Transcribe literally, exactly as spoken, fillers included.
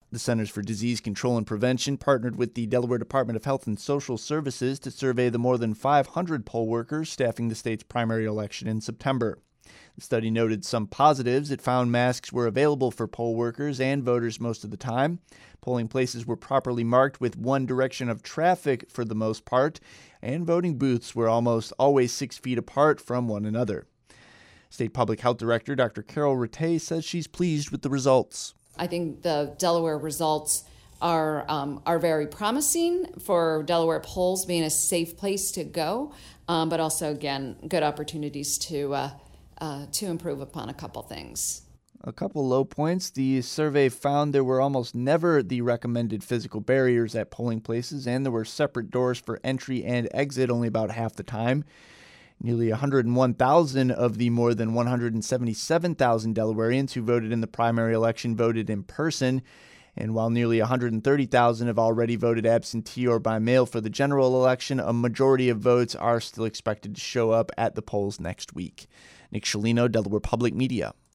The Centers for Disease Control and Prevention partnered with the Delaware Department of Health and Social Services to survey the more than five hundred poll workers staffing the state's primary election in September. The study noted some positives. It found masks were available for poll workers and voters most of the time. Polling places were properly marked with one direction of traffic for the most part, and voting booths were almost always six feet apart from one another. State Public Health Director Doctor Carol Rattay says she's pleased with the results. I think the Delaware results are um, are very promising for Delaware polls being a safe place to go, um, but also, again, good opportunities to uh, uh, to improve upon a couple things. A couple low points. The survey found there were almost never the recommended physical barriers at polling places, and there were separate doors for entry and exit only about half the time. Nearly one hundred one thousand of the more than one hundred seventy-seven thousand Delawareans who voted in the primary election voted in person. And while nearly one hundred thirty thousand have already voted absentee or by mail for the general election, a majority of votes are still expected to show up at the polls next week. Nick Scialino, Delaware Public Media.